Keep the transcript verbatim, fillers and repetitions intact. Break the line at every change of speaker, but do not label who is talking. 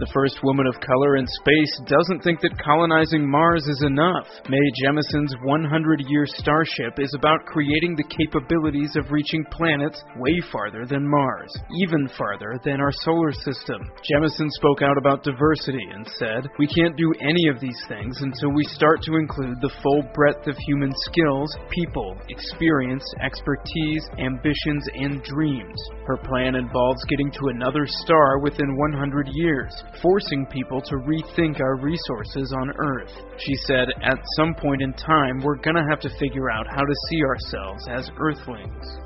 The first woman of color in space doesn't think that colonizing Mars is enough. Mae Jemison's one hundred year Starship is about creating the capabilities of reaching planets way farther than Mars, even farther than our solar system. Jemison spoke out about diversity and said, "We can't do any of these things until we start to include the full breadth of human skills, people, experience, expertise, ambitions, and dreams." Her plan involves getting to another star within one hundred years, forcing people to rethink our resources on Earth. She said, "At some point in time, we're gonna have to figure out how to see ourselves as Earthlings."